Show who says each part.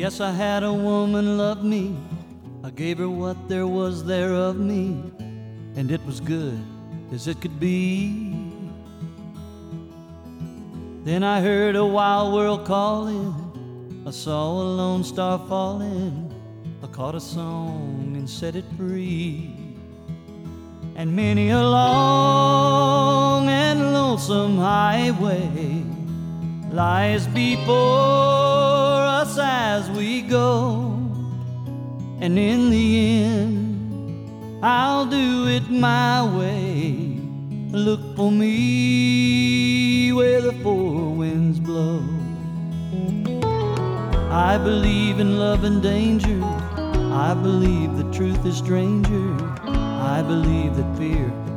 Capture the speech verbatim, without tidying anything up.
Speaker 1: Yes, I had a woman love me. I gave her what there was there of me, and it was good as it could be. Then I heard a wild world calling, I saw a lone star falling, I caught a song and set it free. And many a long and lonesome highway lies before us as we go, and in the end I'll do it my way. Look for me where the four winds blow. I believe in love and danger, I believe the truth is stranger, I believe that fear